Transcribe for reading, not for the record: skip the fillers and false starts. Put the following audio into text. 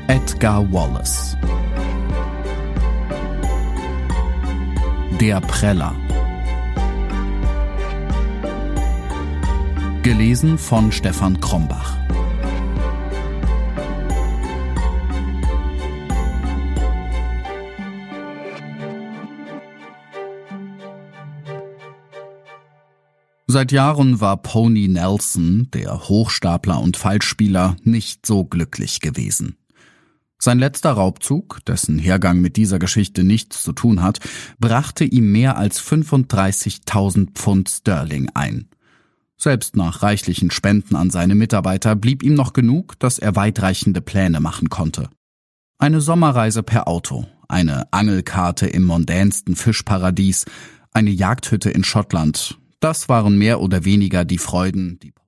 Edgar Wallace. Der Preller. Gelesen von Stefan Krombach. Seit Jahren war Pony Nelson, der Hochstapler und Falschspieler, nicht so glücklich gewesen. Sein letzter Raubzug, dessen Hergang mit dieser Geschichte nichts zu tun hat, brachte ihm mehr als 35.000 Pfund Sterling ein. Selbst nach reichlichen Spenden an seine Mitarbeiter blieb ihm noch genug, dass er weitreichende Pläne machen konnte. Eine Sommerreise per Auto, eine Angelkarte im mondänsten Fischparadies, eine Jagdhütte in Schottland – das waren mehr oder weniger die Freuden, die